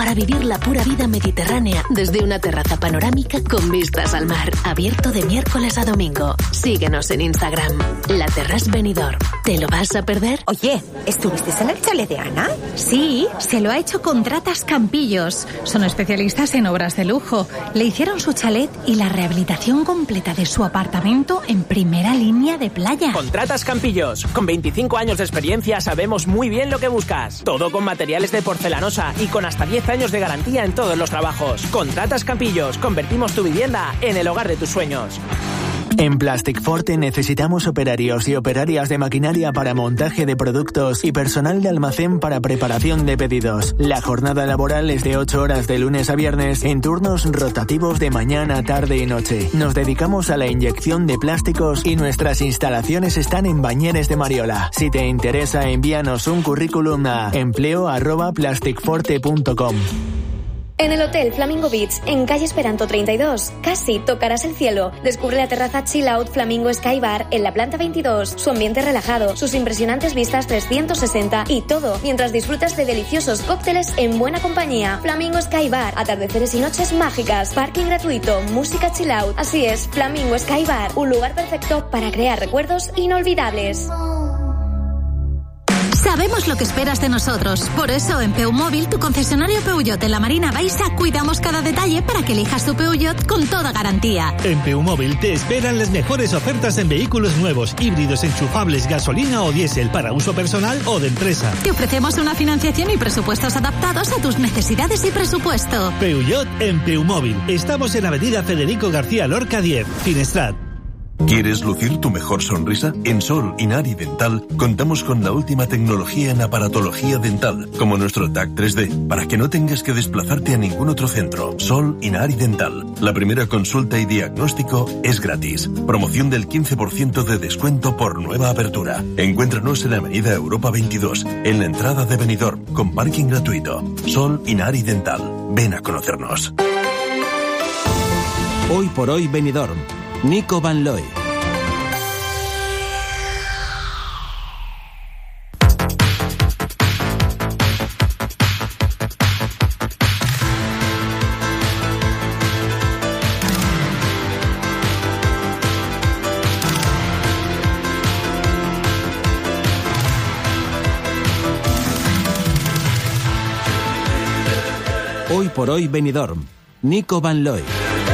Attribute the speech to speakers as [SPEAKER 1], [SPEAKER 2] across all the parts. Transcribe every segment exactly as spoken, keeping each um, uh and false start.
[SPEAKER 1] para vivir la pura vida mediterránea desde una terraza panorámica con vistas al mar, abierto de miércoles a domingo. Síguenos en Instagram, La Terrasse Benidorm. ¿Te lo vas a perder?
[SPEAKER 2] Oye, ¿estuviste en el chalet de Ana?
[SPEAKER 3] Sí, se lo ha hecho Contratas Campillos. Son especialistas en obras de lujo. Le hicieron su chalet y la rehabilitación completa de su apartamento en primera línea de playa.
[SPEAKER 4] Contratas Campillos. Con veinticinco años de experiencia sabemos muy bien lo que buscas. Todo con materiales de porcelanosa y con hasta diez años de garantía en todos los trabajos. Contratas Campillos. Convertimos tu vivienda en el hogar de tus sueños.
[SPEAKER 5] En Plastic Forte necesitamos operarios y operarias de maquinaria para montaje de productos y personal de almacén para preparación de pedidos. La jornada laboral es de ocho horas de lunes a viernes en turnos rotativos de mañana, tarde y noche. Nos dedicamos a la inyección de plásticos y nuestras instalaciones están en Bañeres de Mariola. Si te interesa, envíanos un currículum a empleo arroba plasticforte punto com.
[SPEAKER 6] En el Hotel Flamingo Beach, en calle Esperanto treinta y dos, casi tocarás el cielo. Descubre la terraza Chill Out Flamingo Sky Bar en la planta veintidós, su ambiente relajado, sus impresionantes vistas trescientos sesenta y todo mientras disfrutas de deliciosos cócteles en buena compañía. Flamingo Sky Bar, atardeceres y noches mágicas, parking gratuito, música chill out. Así es, Flamingo Sky Bar, un lugar perfecto para crear recuerdos inolvidables.
[SPEAKER 3] Sabemos lo que esperas de nosotros. Por eso, en Peumóvil, tu concesionario Peugeot en la Marina Baixa, cuidamos cada detalle para que elijas tu Peugeot con toda garantía.
[SPEAKER 7] En Peumóvil te esperan las mejores ofertas en vehículos nuevos, híbridos enchufables, gasolina o diésel para uso personal o de empresa.
[SPEAKER 3] Te ofrecemos una financiación y presupuestos adaptados a tus necesidades y presupuesto.
[SPEAKER 7] Peugeot en Peumóvil. Estamos en Avenida Federico García Lorca diez, Finestrat.
[SPEAKER 8] ¿Quieres lucir tu mejor sonrisa? En Sol Inari Dental contamos con la última tecnología en aparatología dental, como nuestro T A C tres D, para que no tengas que desplazarte a ningún otro centro. Sol Inari Dental. La primera consulta y diagnóstico es gratis. Promoción del quince por ciento de descuento por nueva apertura. Encuéntranos en Avenida Europa veintidós, en la entrada de Benidorm, con parking gratuito. Sol Inari Dental. Ven a conocernos.
[SPEAKER 9] Hoy por hoy Benidorm. Nico Van Looy. Hoy por hoy Benidorm. Nico Van Looy.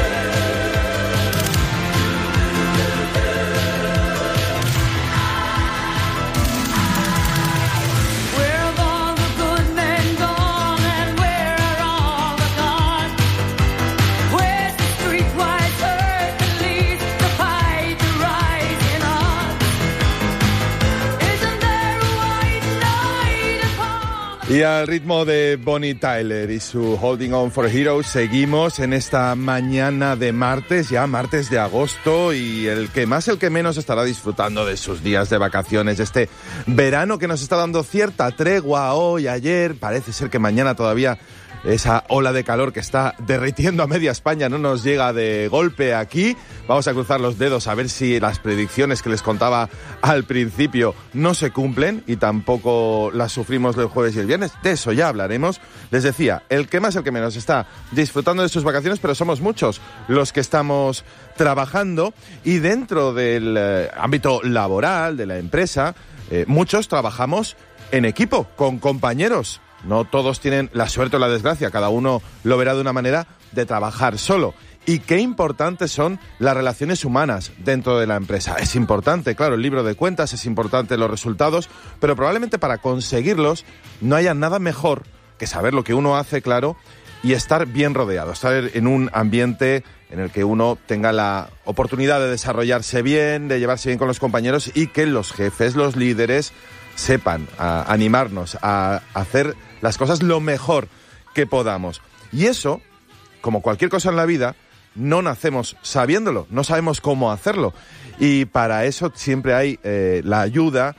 [SPEAKER 10] Y al ritmo de Bonnie Tyler y su Holding On for Heroes, seguimos en esta mañana de martes, ya martes de agosto, y el que más, el que menos estará disfrutando de sus días de vacaciones, este verano que nos está dando cierta tregua hoy, ayer, parece ser que mañana todavía esa ola de calor que está derritiendo a media España no nos llega de golpe aquí. Vamos a cruzar los dedos a ver si las predicciones que les contaba al principio no se cumplen y tampoco las sufrimos el jueves y el viernes. De eso ya hablaremos. Les decía, el que más, el que menos está disfrutando de sus vacaciones, pero somos muchos los que estamos trabajando y dentro del eh, ámbito laboral de la empresa, eh, muchos trabajamos en equipo, con compañeros. No todos tienen la suerte o la desgracia, cada uno lo verá de una manera, de trabajar solo. Y qué importantes son las relaciones humanas dentro de la empresa. Es importante, claro, el libro de cuentas, es importante los resultados, pero probablemente para conseguirlos no haya nada mejor que saber lo que uno hace, claro, y estar bien rodeado, estar en un ambiente en el que uno tenga la oportunidad de desarrollarse bien, de llevarse bien con los compañeros y que los jefes, los líderes, sepan a animarnos a hacer las cosas lo mejor que podamos. Y eso, como cualquier cosa en la vida, no nacemos sabiéndolo, no sabemos cómo hacerlo. Y para eso siempre hay eh, la ayuda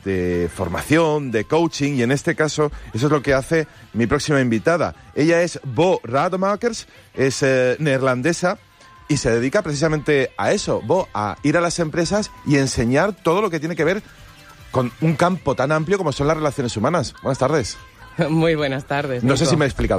[SPEAKER 10] de formación, de coaching, y en este caso eso es lo que hace mi próxima invitada. Ella es Bo Rademakers, es eh, neerlandesa y se dedica precisamente a eso, Bo, a ir a las empresas y enseñar todo lo que tiene que ver con un campo tan amplio como son las relaciones humanas. Buenas tardes.
[SPEAKER 11] Muy buenas tardes.
[SPEAKER 10] No
[SPEAKER 11] Nico.
[SPEAKER 10] sé si me he explicado.